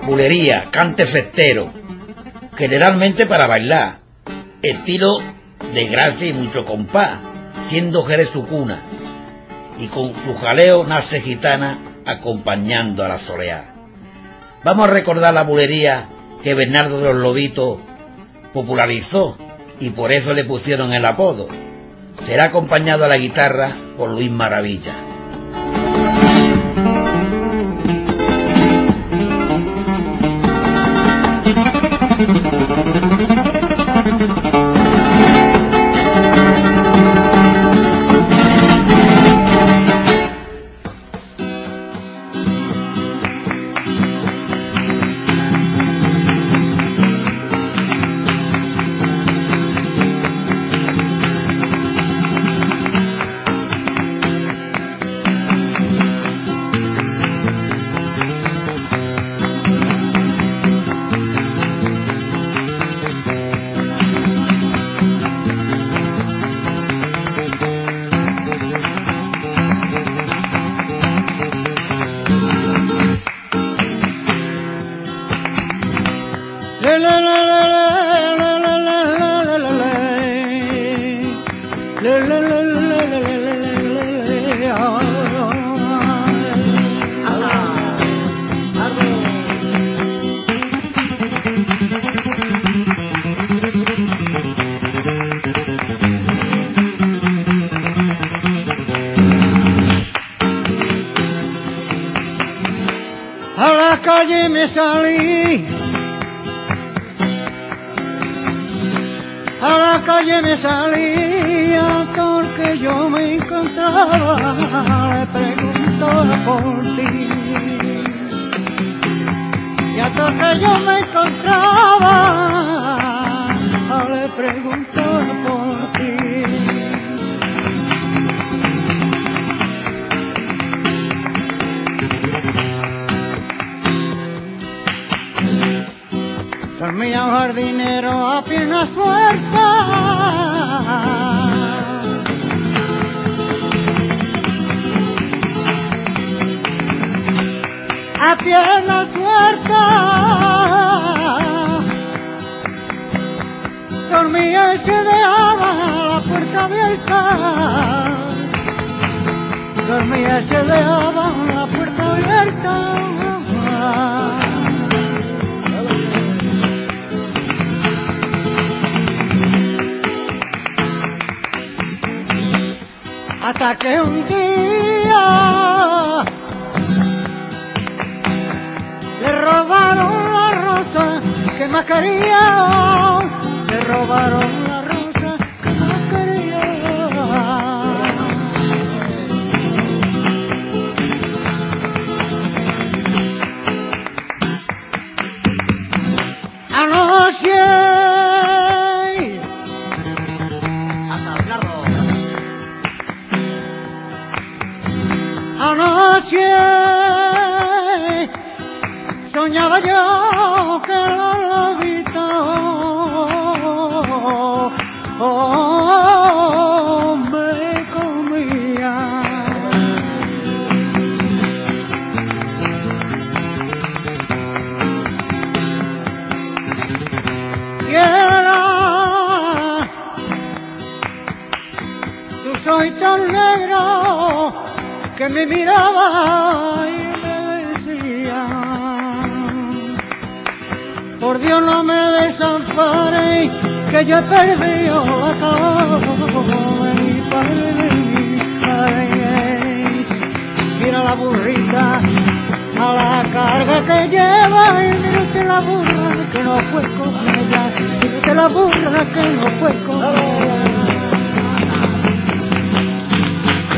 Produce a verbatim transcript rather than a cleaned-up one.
bulería, cante festero, generalmente para bailar, estilo de gracia y mucho compás, siendo Jerez su cuna, y con su jaleo nace gitana acompañando a la soleá. Vamos a recordar la bulería que Bernardo de los Lobitos popularizó y por eso le pusieron el apodo. Será acompañado a la guitarra por Luis Maravilla. A la calle me salí, a la calle me salí, a todo el que yo me encontraba le preguntaba por ti, y a todo el que yo me encontraba le preguntaba por ti. Dormía un jardinero a pierna suelta, a pierna suelta, dormía y se dejaba la puerta abierta, dormía y se dejaba la puerta abierta. Hasta que un día le robaron la rosa que más quería, le robaron la rosa que más quería. Anoche Anoche soñaba yo que los lobitos oh, me comían. Y era tus ojitos negros que me miraba y me decía, por Dios no me desampares, que yo he perdido la cama de mi padre, de mi padre. Mira la burrita a la carga que lleva, y mira usted la burra que no fue con ella, mira usted la burra que no fue con ella.